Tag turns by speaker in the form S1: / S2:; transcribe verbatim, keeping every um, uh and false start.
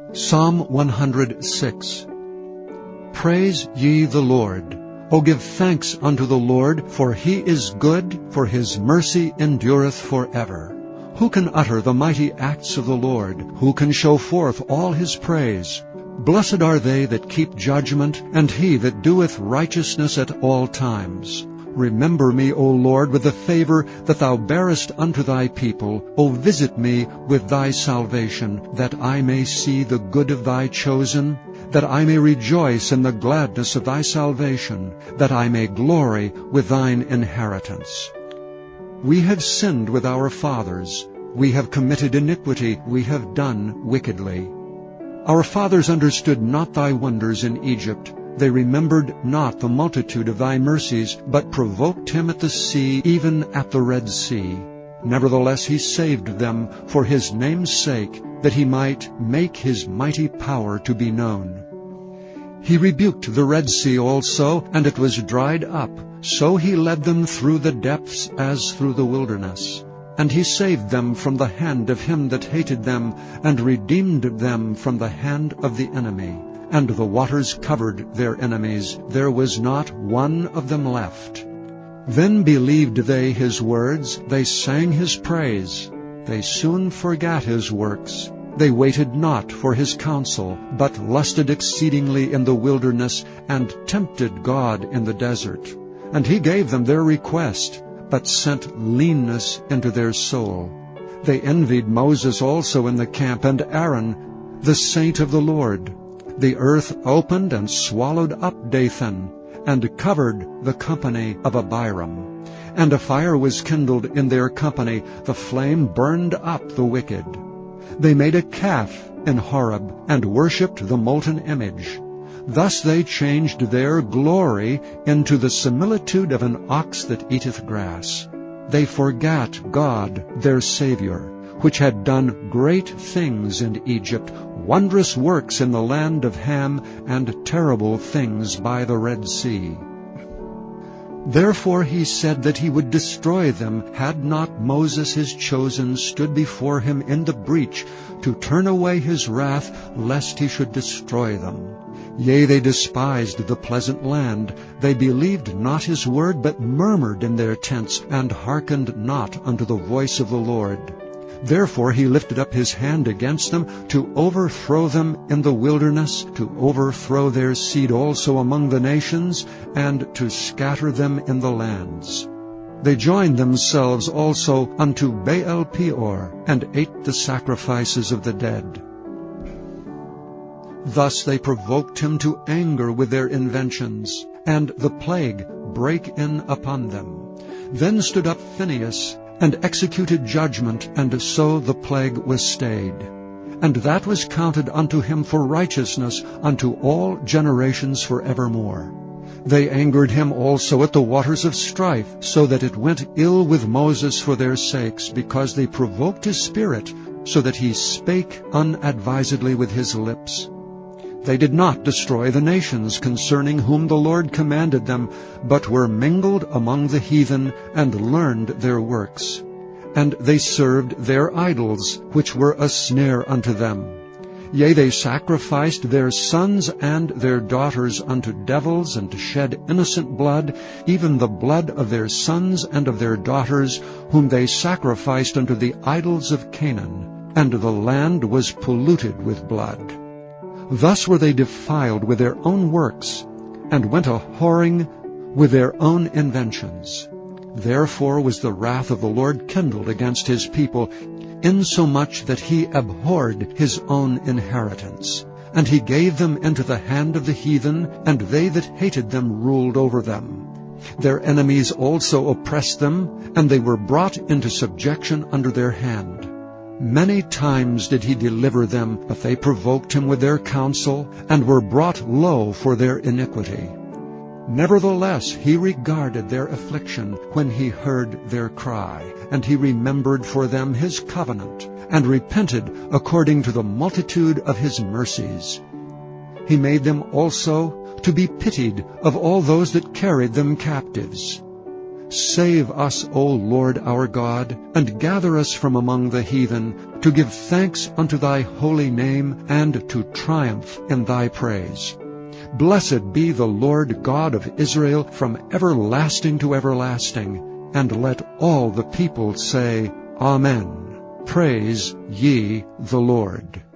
S1: Psalm one hundred six. Praise ye the Lord. O give thanks unto the Lord, for he is good, for his mercy endureth forever. Who can utter the mighty acts of the Lord? Who can show forth all his praise? Blessed are they that keep judgment, and he that doeth righteousness at all times. Remember me, O Lord, with the favor that thou bearest unto thy people. O visit me with thy salvation, that I may see the good of thy chosen, that I may rejoice in the gladness of thy salvation, that I may glory with thine inheritance. We have sinned with our fathers. We have committed iniquity. We have done wickedly. Our fathers understood not thy wonders in Egypt. They remembered not the multitude of thy mercies, but provoked him at the sea, even at the Red Sea. Nevertheless he saved them for his name's sake, that he might make his mighty power to be known. He rebuked the Red Sea also, and it was dried up. So he led them through the depths as through the wilderness. And he saved them from the hand of him that hated them, and redeemed them from the hand of the enemy. And the waters covered their enemies. There was not one of them left. Then believed they his words. They sang his praise. They soon forgat his works. They waited not for his counsel, but lusted exceedingly in the wilderness, and tempted God in the desert. And he gave them their request, but sent leanness into their soul. They envied Moses also in the camp, and Aaron, the saint of the Lord. The earth opened and swallowed up Dathan, and covered the company of Abiram. And a fire was kindled in their company, the flame burned up the wicked. They made a calf in Horeb, and worshipped the molten image. Thus they changed their glory into the similitude of an ox that eateth grass. They forgat God their Savior, which had done great things in Egypt, wondrous works in the land of Ham, and terrible things by the Red Sea. Therefore he said that he would destroy them, had not Moses his chosen stood before him in the breach, to turn away his wrath, lest he should destroy them. Yea, they despised the pleasant land. They believed not his word, but murmured in their tents, and hearkened not unto the voice of the Lord. Therefore he lifted up his hand against them, to overthrow them in the wilderness, to overthrow their seed also among the nations, and to scatter them in the lands. They joined themselves also unto Baal Peor, and ate the sacrifices of the dead. Thus they provoked him to anger with their inventions, and the plague brake in upon them. Then stood up Phinehas, and executed judgment, and so the plague was stayed. And that was counted unto him for righteousness unto all generations forevermore. They angered him also at the waters of strife, so that it went ill with Moses for their sakes, because they provoked his spirit, so that he spake unadvisedly with his lips. They did not destroy the nations concerning whom the Lord commanded them, but were mingled among the heathen, and learned their works. And they served their idols, which were a snare unto them. Yea, they sacrificed their sons and their daughters unto devils, and shed innocent blood, even the blood of their sons and of their daughters, whom they sacrificed unto the idols of Canaan, and the land was polluted with blood. Thus were they defiled with their own works, and went a-whoring with their own inventions. Therefore was the wrath of the Lord kindled against his people, insomuch that he abhorred his own inheritance. And he gave them into the hand of the heathen, and they that hated them ruled over them. Their enemies also oppressed them, and they were brought into subjection under their hand. Many times did he deliver them, but they provoked him with their counsel, and were brought low for their iniquity. Nevertheless he regarded their affliction when he heard their cry, and he remembered for them his covenant, and repented according to the multitude of his mercies. He made them also to be pitied of all those that carried them captives. Save us, O Lord our God, and gather us from among the heathen, to give thanks unto thy holy name, and to triumph in thy praise. Blessed be the Lord God of Israel from everlasting to everlasting. And let all the people say, Amen. Praise ye the Lord.